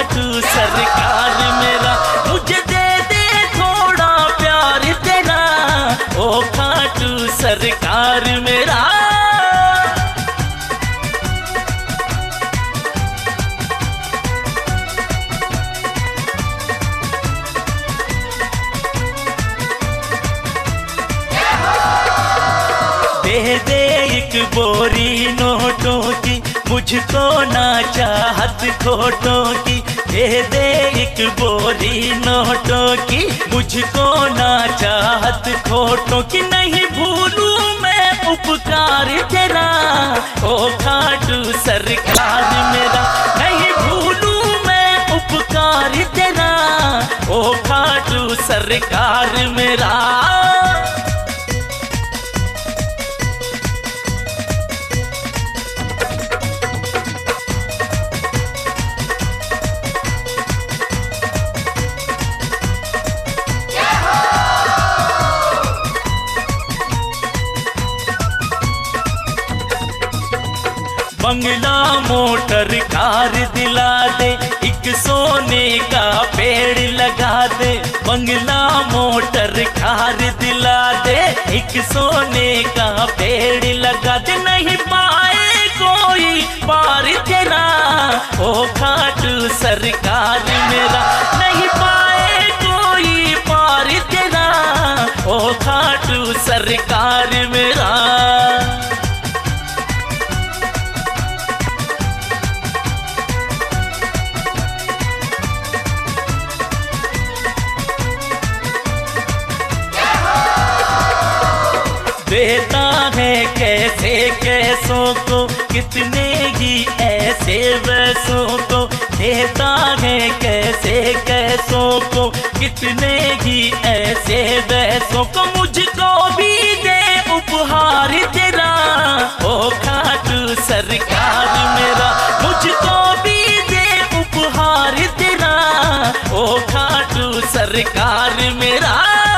खाटू सरकार मेरा, मुझे दे दे थोड़ा प्यार तेरा, ओ खाटू सरकार मेरा। दे दे एक बोरी नोटों की, मुझको ना चाहत खोटों की। दे दे एक बोरी नोटों की, मुझको ना चाहत खोटों की। नहीं भूलूं मैं उपकार तेरा, ओ खाटू सरकार मेरा। नहीं भूलूं मैं उपकार तेरा, ओ खाटू सरकार मेरा। बंगला मोटर कार दिला दे, एक सोने का पेड़ लगा दे। बंगला मोटर कार दिला दे, एक सोने का पेड़ लगा दे। नहीं पाए कोई पार तेरा, ओ खाटू सरकार मेरा। नहीं पाए कोई पार तेरा, ओ खाटू सरकार मेरा। देता है कैसे कैसों को, कितने ही ऐसे वैसों को। देता है कैसे कैसों को, कितने ही ऐसे वैसों को। मुझको भी दे उपहार तेरा, ओ खाटू सरकार मेरा। मुझको भी दे उपहार तेरा, ओ खाटू सरकार मेरा।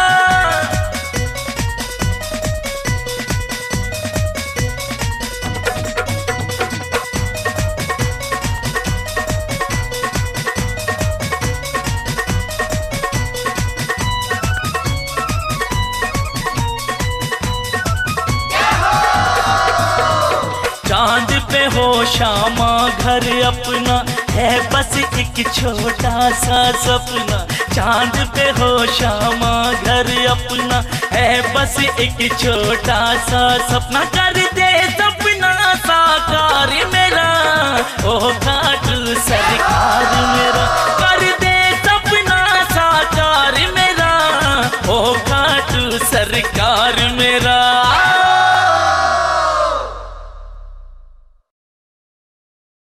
चांद पे हो शामा घर अपना, है बस एक छोटा सा सपना। चांद पे हो शामा घर अपना, है बस एक छोटा सा सपना। कर दे सपना साकार मेरा, ओ खाटू सरकार मेरा। कर दे